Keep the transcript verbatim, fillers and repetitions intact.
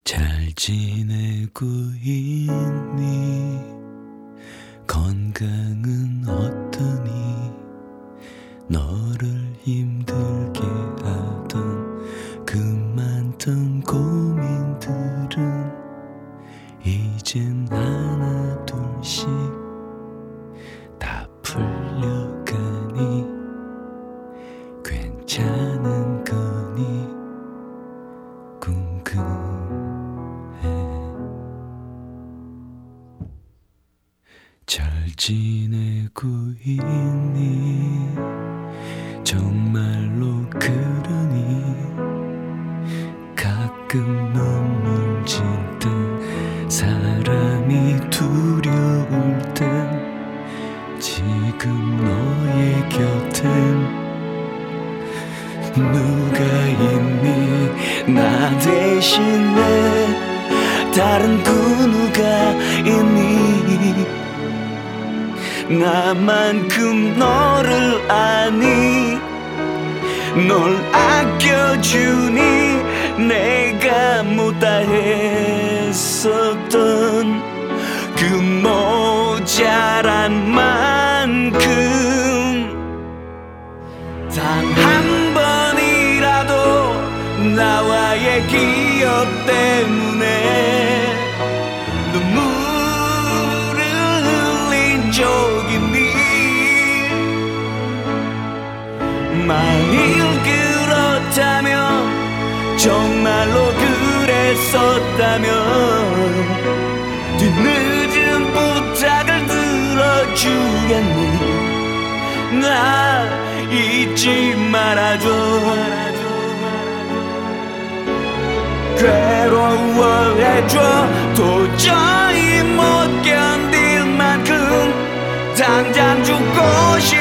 잘 지내고 있니? 건강은 어떠니? 너를 힘들게 하던 그 많던 고민들은 이젠 하나 둘씩 다 풀려가니 괜찮은 거니 궁금해. 잘 지내고 있니? 정말로 그러니? 가끔 눈물 질 땐 사람이 두려울 땐 지금 너의 곁엔 누가 있니? 나 대신에 다른 그 누가 있니? 나만큼 너를 아니? 널 아껴주니? 내가 못다했었던 그 모자란 만큼 단 한 번이라도 나와의 기억 때문에 눈물을 흘린 적 있니? 만일 그렇다면 정말로 그랬었다면 뒤늦은 부탁을 들어주겠니? 나 잊지 말아줘. 괴로워해줘. 도저히 못 견딜 만큼 당장 죽고 싶어.